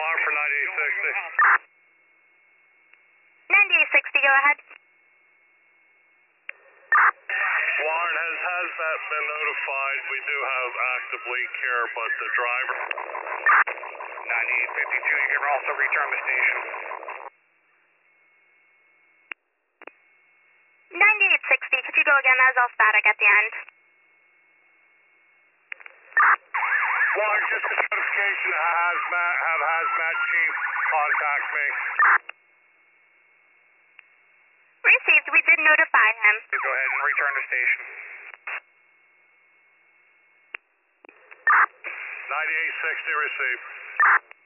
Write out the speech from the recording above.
alarm for 9860. 9860, go ahead. Warren, has HAZMAT been notified? We do have active leak here, but the driver... 9852, you can also return the station. 9860, could you go again? That was all static at the end. Warren, just a notification to HAZMAT, have HAZMAT chief contact me. Received, we did notify him. Go ahead and return to station. 9860 received.